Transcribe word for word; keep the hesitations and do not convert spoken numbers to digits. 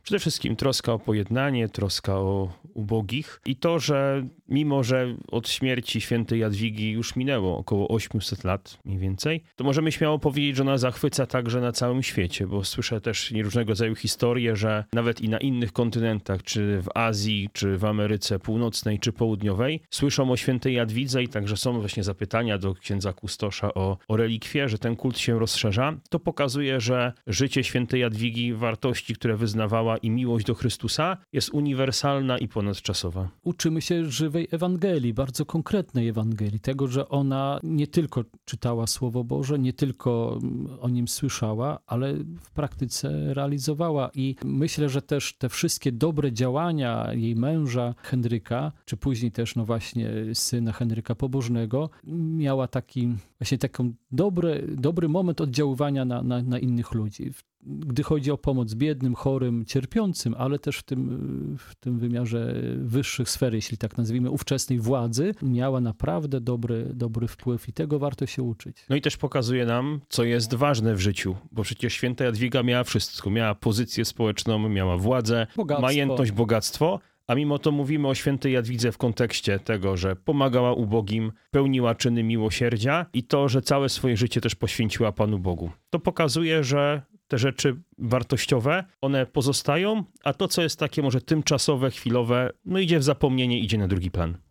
Przede wszystkim troska o pojednanie, troska o ubogich i to, że mimo, że od śmierci świętej Jadwigi już minęło około osiemset lat mniej więcej, to możemy śmiało powiedzieć, że ona zachwyca także na całym świecie, bo słyszę też różnego rodzaju historie, że nawet i na innych kontynentach, czy w Azji, czy w Ameryce Północnej, czy Południowej, słyszą o świętej Jadwidze i także są właśnie zapytania do księdza kustosza o, o relikwie, że ten kult się rozszerza. To pokazuje, że życie świętej Jadwigi, wartości, które wyznawała i miłość do Chrystusa jest uniwersalna i ponadczasowa. Uczymy się żywej Ewangelii, bardzo konkretnej Ewangelii, tego, że ona nie tylko czytała Słowo Boże, nie tylko o nim słyszała, ale w praktyce realizowała i myślę, że też te wszystkie dobre działania jej męża Henryka, czy później też no właśnie syna Henryka Pobożnego, miała taki właśnie taką dobry, dobry moment oddziaływania na, na, na innych ludzi. Gdy chodzi o pomoc biednym, chorym, cierpiącym, ale też w tym, w tym wymiarze wyższych sfer, jeśli tak nazwijmy, ówczesnej władzy, miała naprawdę dobry, dobry wpływ i tego warto się uczyć. No i też pokazuje nam, co jest ważne w życiu, bo przecież święta Jadwiga miała wszystko. Miała pozycję społeczną, miała władzę, Bogactwo. majętność, bogactwo, a mimo to mówimy o świętej Jadwidze w kontekście tego, że pomagała ubogim, pełniła czyny miłosierdzia i to, że całe swoje życie też poświęciła Panu Bogu. To pokazuje, że te rzeczy wartościowe, one pozostają, a to, co jest takie może tymczasowe, chwilowe, no idzie w zapomnienie, idzie na drugi plan.